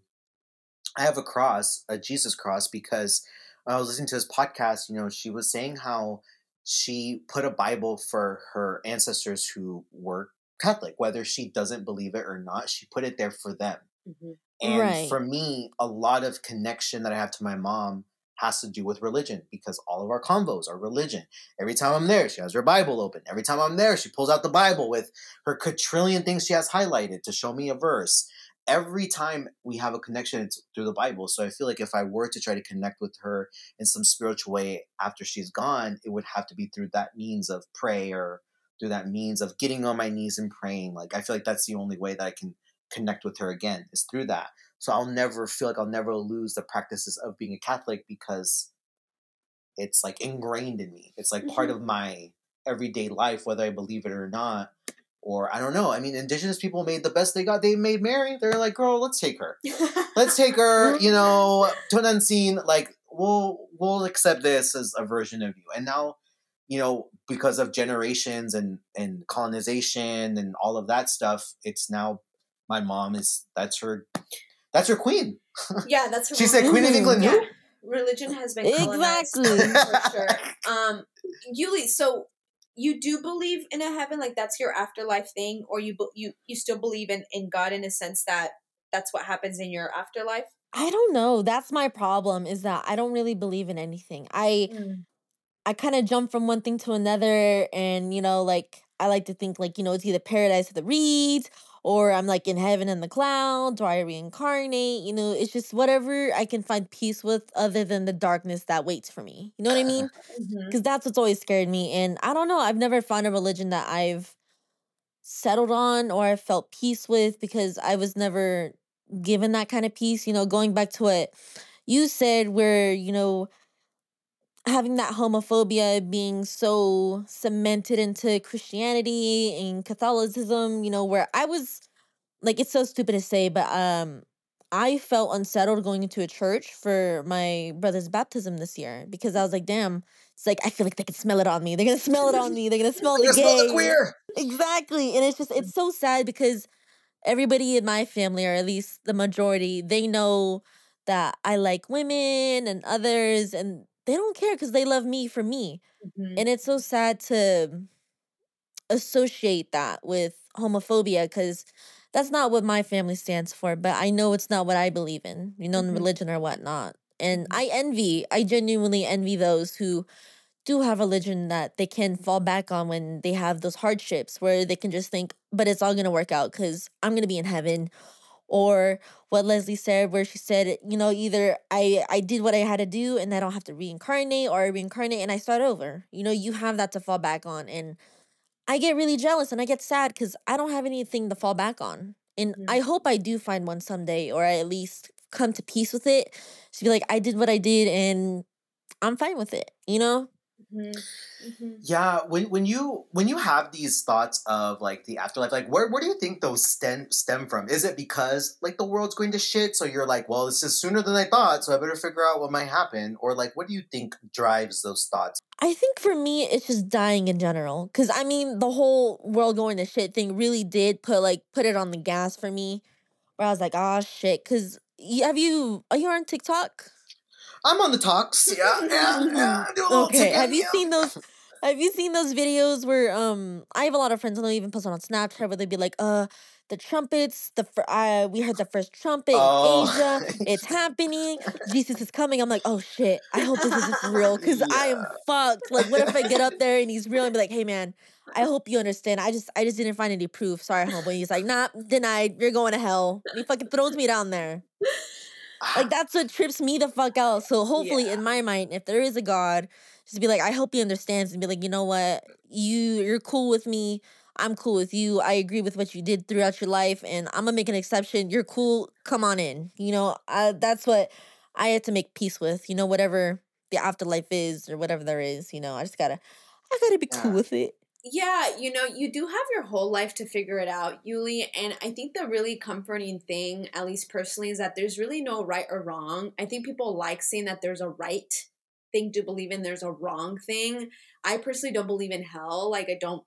I have a cross, a Jesus cross, because I was listening to this podcast, you know, she was saying how she put a Bible for her ancestors who were Catholic, whether she doesn't believe it or not, she put it there for them. Mm-hmm. And right. for me, a lot of connection that I have to my mom has to do with religion, because all of our convos are religion. Every time I'm there, she has her Bible open. Every time I'm there, she pulls out the Bible with her quadrillion things she has highlighted to show me a verse. Every time we have a connection, it's through the Bible. So I feel like if I were to try to connect with her in some spiritual way after she's gone, it would have to be through that means of prayer, through that means of getting on my knees and praying. Like, I feel like that's the only way that I can connect with her again, is through that. So I'll never feel like I'll never lose the practices of being a Catholic, because it's like ingrained in me. It's like mm-hmm. part of my everyday life, whether I believe it or not. Or I don't know. I mean, Indigenous people made the best they got. They made Mary. They're like, girl, let's take her. Let's take her, you know, Tonantzin. Like, we'll, we'll accept this as a version of you. And now, you know, because of generations and, and colonization and all of that stuff, it's now my mom is, that's her... That's her queen. Yeah, that's her. She said Queen of England. Yeah. Religion has been colonized. Exactly. For sure. Um, Yuli, so you do believe in a heaven? Like, that's your afterlife thing? Or you you you still believe in, in God in a sense that that's what happens in your afterlife? I don't know. That's my problem, is that I don't really believe in anything. I mm. I kind of jump from one thing to another, and, you know, like, I like to think, like, you know, it's either paradise of the reeds, or I'm like in heaven in the clouds, or I reincarnate. You know, it's just whatever I can find peace with, other than the darkness that waits for me. You know what I mean? Because mm-hmm. that's what's always scared me. And I don't know, I've never found a religion that I've settled on or I felt peace with, because I was never given that kind of peace. You know, going back to what you said, where, you know, having that homophobia being so cemented into Christianity and Catholicism, you know, where I was, like, it's so stupid to say, but um, I felt unsettled going into a church for my brother's baptism this year, because I was like, damn, it's like, I feel like they can smell it on me. They're going to smell it on me. They're going to smell the gay. Smell the queer. Exactly. And it's just, it's so sad, because everybody in my family, or at least the majority, they know that I like women and others, and they don't care, because they love me for me. Mm-hmm. And it's so sad to associate that with homophobia, because that's not what my family stands for. But I know it's not what I believe in, you know, mm-hmm. in religion or whatnot. And mm-hmm. I envy, I genuinely envy those who do have religion that they can fall back on when they have those hardships, where they can just think, but it's all going to work out because I'm going to be in heaven. Or what Leslie said, where she said, you know, either I, I did what I had to do and I don't have to reincarnate, or I reincarnate and I start over. You know, you have that to fall back on. And I get really jealous and I get sad, because I don't have anything to fall back on. And mm-hmm. I hope I do find one someday, or I at least come to peace with it. To be like, I did what I did and I'm fine with it, you know? Mm-hmm. Mm-hmm. Yeah, when when you when you have these thoughts of like the afterlife, like where where do you think those stem stem from? Is it because like the world's going to shit, so you're like, well, this is sooner than I thought, so I better figure out what might happen? Or like, what do you think drives those thoughts? I think for me, it's just dying in general. Because I mean, the whole world going to shit thing really did put like put it on the gas for me, where I was like, oh shit. Because have you are you on TikTok? I'm on the talks. Yeah, yeah, yeah. I do a little okay. Ticket, have you yeah. seen those? Have you seen those videos where um I have a lot of friends, and they'll even post on Snapchat, where they'd be like, uh, the trumpets, the fir- uh, we heard the first trumpet oh. in Asia. It's happening. Jesus is coming. I'm like, oh shit. I hope this is just real, because yeah. I am fucked. Like, what if I get up there and he's real and be like, hey man, I hope you understand. I just I just didn't find any proof. Sorry, homeboy. He's like, nah, denied. You're going to hell. And he fucking throws me down there. Like, that's what trips me the fuck out. So hopefully, yeah. in my mind, if there is a God, just be like, I hope he understands, and be like, you know what, you you're cool with me. I'm cool with you. I agree with what you did throughout your life, and I'm gonna make an exception. You're cool. Come on in. You know, I, that's what I had to make peace with. You know, whatever the afterlife is or whatever there is. You know, I just gotta, I gotta be yeah. cool with it. Yeah, you know, you do have your whole life to figure it out, Yuli. And I think the really comforting thing, at least personally, is that there's really no right or wrong. I think people like saying that there's a right thing to believe in, there's a wrong thing. I personally don't believe in hell. Like, I don't,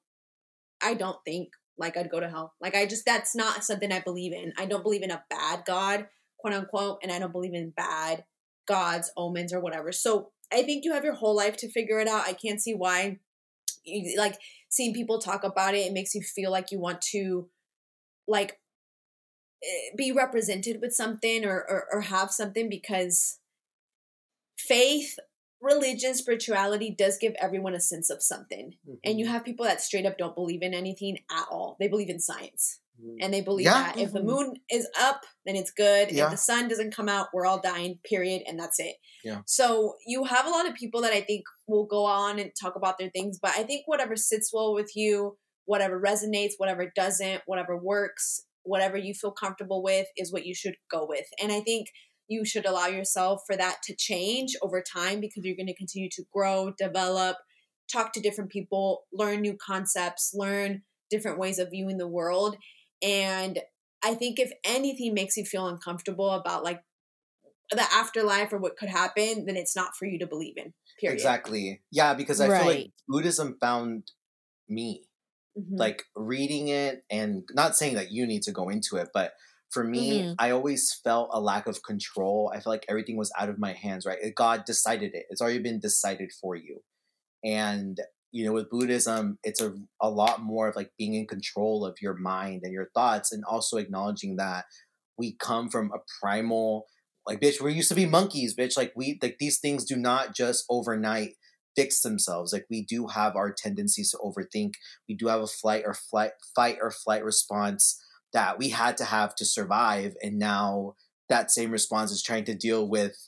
I don't think, like, I'd go to hell. Like, I just, that's not something I believe in. I don't believe in a bad God, quote unquote, and I don't believe in bad gods, omens, or whatever. So I think you have your whole life to figure it out. I can't see why. You, like, seeing people talk about it, it makes you feel like you want to, like, be represented with something, or, or, or have something, because faith, religion, spirituality does give everyone a sense of something. Mm-hmm. And you have people that straight up don't believe in anything at all. They believe in science. Mm-hmm. And they believe yeah. that mm-hmm. if the moon is up, then it's good. Yeah. If the sun doesn't come out, we're all dying, period. And that's it. Yeah. So you have a lot of people that I think will go on and talk about their things. But I think whatever sits well with you, whatever resonates, whatever doesn't, whatever works, whatever you feel comfortable with is what you should go with. And I think you should allow yourself for that to change over time because you're going to continue to grow, develop, talk to different people, learn new concepts, learn different ways of viewing the world. And I think if anything makes you feel uncomfortable about like the afterlife or what could happen, then it's not for you to believe in, period. Exactly. Yeah, because I right. feel like Buddhism found me. Mm-hmm. Like reading it and not saying that you need to go into it, but for me, mm-hmm. I always felt a lack of control. I felt like everything was out of my hands, right? God decided it. It's already been decided for you. And, you know, with Buddhism, it's a, a lot more of like being in control of your mind and your thoughts and also acknowledging that we come from a primal, like, bitch, we used to be monkeys, bitch. Like we, like these things do not just overnight fix themselves. Like we do have our tendencies to overthink. We do have a flight or flight, fight or flight response that we had to have to survive. And now that same response is trying to deal with,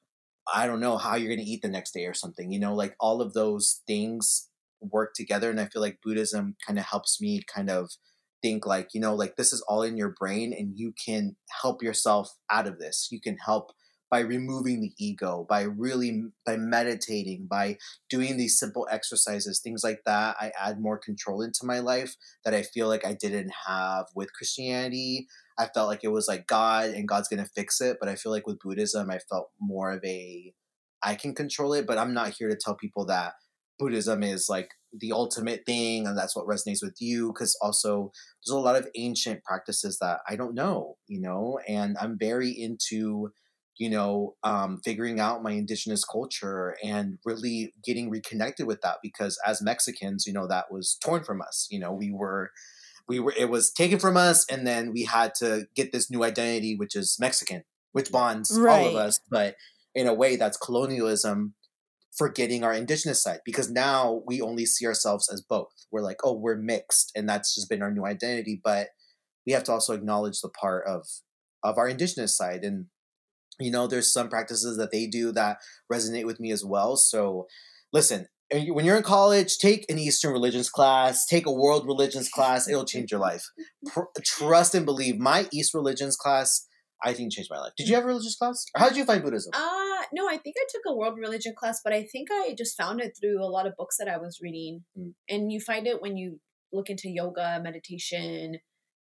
I don't know, how you're going to eat the next day or something, you know, like all of those things work together. And I feel like Buddhism kind of helps me kind of think like, you know, like this is all in your brain and you can help yourself out of this. You can help by removing the ego, by really, by meditating, by doing these simple exercises, things like that. I add more control into my life that I feel like I didn't have with Christianity. I felt like it was like God and God's going to fix it. But I feel like with Buddhism, I felt more of a, I can control it, but I'm not here to tell people that Buddhism is like the ultimate thing and that's what resonates with you. Because also there's a lot of ancient practices that I don't know, you know, and I'm very into you know, um, figuring out my indigenous culture and really getting reconnected with that because as Mexicans, you know, that was torn from us. You know, we were, we were, it was taken from us and then we had to get this new identity, which is Mexican, which bonds right. all of us. But in a way that's colonialism, forgetting our indigenous side because now we only see ourselves as both. We're like, oh, we're mixed and that's just been our new identity. But we have to also acknowledge the part of, of our indigenous side. And you know, there's some practices that they do that resonate with me as well. So listen, when you're in college, take an Eastern religions class, take a world religions class. It'll change your life. Pr- trust and believe. My East religions class, I think changed my life. Did you have a religious class? Or how did you find Buddhism? Uh, no, I think I took a world religion class, but I think I just found it through a lot of books that I was reading. Mm. And you find it when you look into yoga, meditation,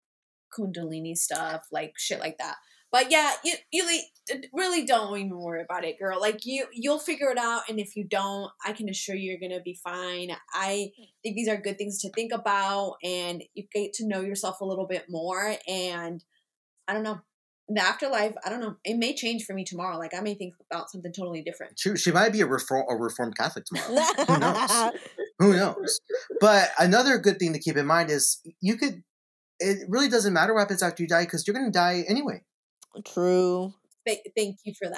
Kundalini stuff, like shit like that. But yeah, you, you really don't even worry about it, girl. Like you, you'll figure it out. And if you don't, I can assure you, you're going to be fine. I think these are good things to think about and you get to know yourself a little bit more. And I don't know, the afterlife, I don't know. It may change for me tomorrow. Like I may think about something totally different. True. She might be a reform, a reformed Catholic tomorrow. Who knows? Who knows? But another good thing to keep in mind is you could, it really doesn't matter what happens after you die because you're going to die anyway. True. Th- thank you for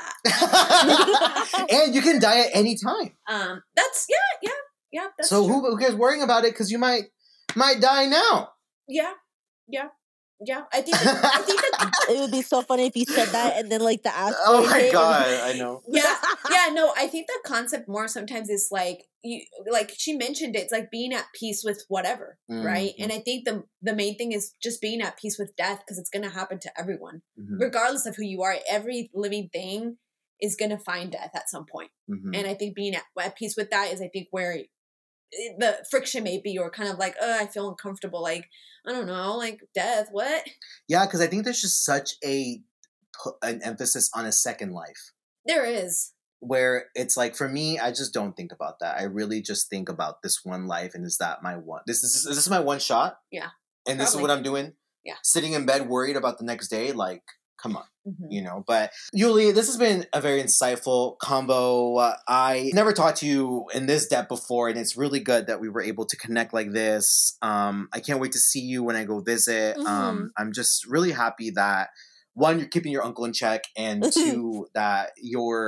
that. And you can die at any time. Um, that's yeah, yeah, yeah. That's so true. who, who cares worrying about it? Because you might might die now. Yeah, yeah, yeah. I think I think that it would be so funny if you said that and then like the asteroid. Oh my god, I know. Yeah, yeah. No, I think the concept more sometimes is like you, like she mentioned it. It's like being at peace with whatever, mm-hmm. right? And I think the the main thing is just being at peace with death because it's going to happen to everyone, mm-hmm. regardless of who you are. Every living thing is going to find death at some point, mm-hmm. and I think being at, at peace with that is, I think, where the friction may be, or kind of like, oh, I feel uncomfortable. Like, I don't know, like death, what? Yeah, because I think there's just such a an emphasis on a second life. There is. Where it's like, for me, I just don't think about that. I really just think about this one life, and is that my one? This is, is this my one shot? Yeah. And this probably. Is what I'm doing? Yeah. Sitting in bed worried about the next day? Like, come on. Mm-hmm. You know, but Yuli, this has been a very insightful combo. Uh, I never talked to you in this depth before, and it's really good that we were able to connect like this. Um, I can't wait to see you when I go visit. Mm-hmm. Um, I'm just really happy that, one, you're keeping your uncle in check, and two, that you're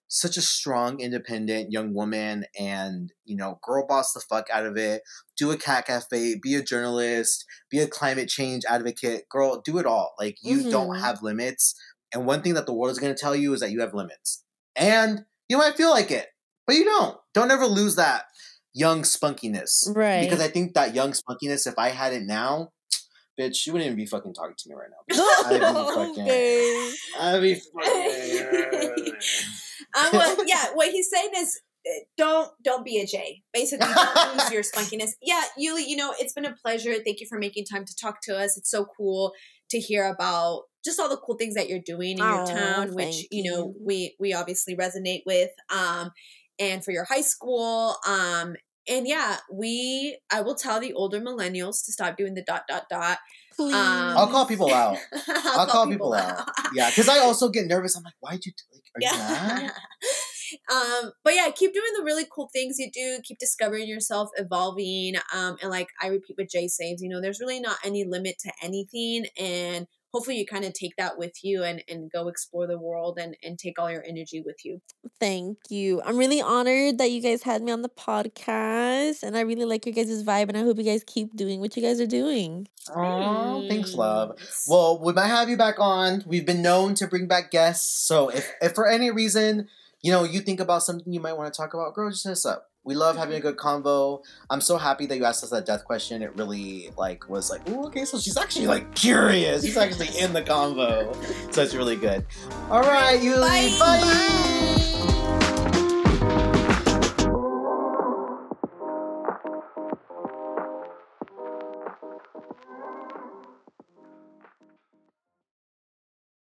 such a strong, independent young woman and, you know, girl boss the fuck out of it. Do a cat cafe, be a journalist, be a climate change advocate. Girl, do it all. Like, you mm-hmm. don't have limits. And one thing that the world is going to tell you is that you have limits. And you might feel like it, but you don't. Don't ever lose that young spunkiness. Right. Because I think that young spunkiness, if I had it now, bitch, you wouldn't even be fucking talking to me right now. I'd be fucking... Okay. I'd be fucking... um, well, yeah, what he's saying is, don't don't be a J. Basically, don't lose your spunkiness. Yeah, Yuli, you know, it's been a pleasure. Thank you for making time to talk to us. It's so cool to hear about just all the cool things that you're doing in oh, your town, which, you know, you. we we obviously resonate with. Um, and for your high school. Um, and yeah, we I will tell the older millennials to stop doing the dot dot dot. Please. Um, I'll call people out. I'll, I'll call, call people, people out. out. Yeah, because I also get nervous. I'm like, why'd you like? Are yeah. you mad? um, but yeah, keep doing the really cool things you do. Keep discovering yourself, evolving. Um, and like I repeat what Jay says, you know, there's really not any limit to anything, and hopefully you kind of take that with you and, and go explore the world and, and take all your energy with you. Thank you. I'm really honored that you guys had me on the podcast, and I really like your guys' vibe, and I hope you guys keep doing what you guys are doing. Oh, thanks, love. Well, we might have you back on. We've been known to bring back guests, so if, if for any reason, you know, you think about something you might want to talk about, girl, just hit us up. We love having a good convo. I'm so happy that you asked us that death question. It really, like, was like, ooh, okay, so she's actually, like, curious. She's actually in the convo. So it's really good. All right, Yuli. Bye. Bye. Bye.